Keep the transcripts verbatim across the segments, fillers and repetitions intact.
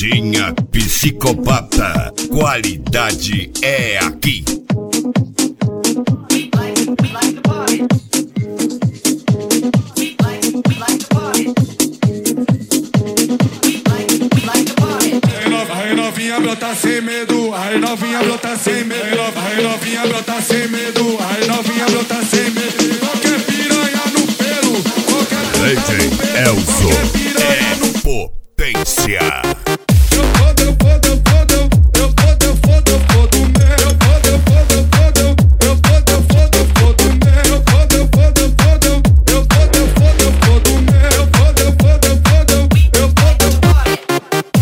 Carretinha psicopata, qualidade é aqui. Aí novinha brota sem medo, aí novinha brota sem medo, aí novinha brota sem medo, aí novinha brota sem medo. Qualquer piranha no pelo, qualquer D J Elzo é potência. Eu fodo, eu fodo, eu fodo, eu fodo, eu fodo, eu fodo mesmo. Eu fodo, eu fodo, eu fodo, eu fodo, eu fodo, eu fodo mesmo. Eu fodo, eu fodo, eu fodo, eu fodo, eu fodo, eu fodo mesmo. Eu fodo, eu fodo, eu fodo, eu fodo, eu fodo.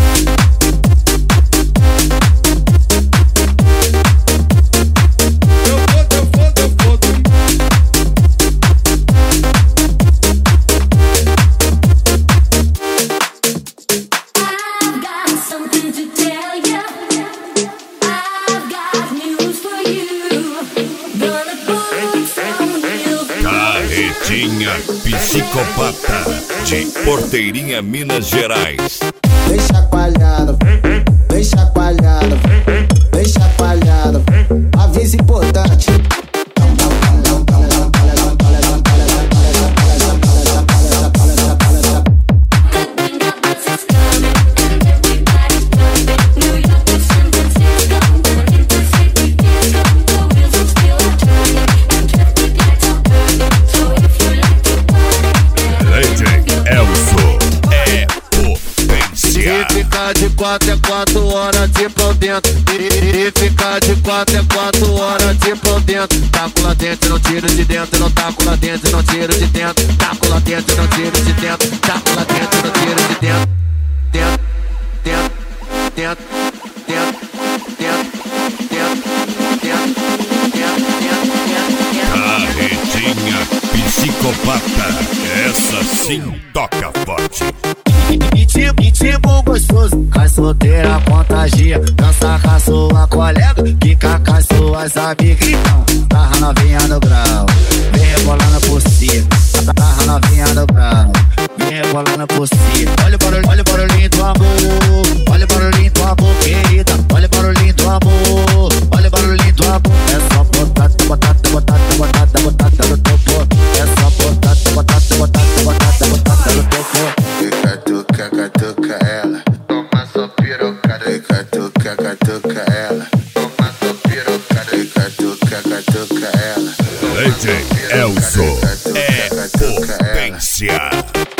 Carretinha psicopata de Porteirinha, Minas Gerais. Vem chacoalhada, vem chacoalhada, vem chacoalhada. Aviso importante. De quatro é quatro horas de pau dentro. E ficar de quatro é quatro horas de pau dentro. Taco lá dentro, não tiro de dentro. Não taco lá dentro, não tiro de dentro. Taco lá dentro, não tiro de dentro. Taco lá dentro, não tiro de dentro. Dentro, dentro, dentro, dentro, dentro, dentro, dentro. Carretinha psicopata, essa sim toca forte. E tipo, e tipo gostoso, cai solteira, contagia. Dança com a sua colega, fica com as suas amigas. Então, tarra novinha no grau, vem rebolando por cima. Tarra novinha no grau, vem rebolando por cima. Olha o barulho, olha o barulhinho do amor. Olha o barulhinho do amor, querida. Olha o barulhinho do amor. Olha o barulhinho do amor. É só botata, botata, botata, botata, botata no teu corpo. É só botata, botata, botata, botata, botata no teu corpo. Catuca, catuca ela, toma sua pirocada. Catuca, catuca ela, toma sua pirocada. Catuca, catuca ela. D J Elzo é potência.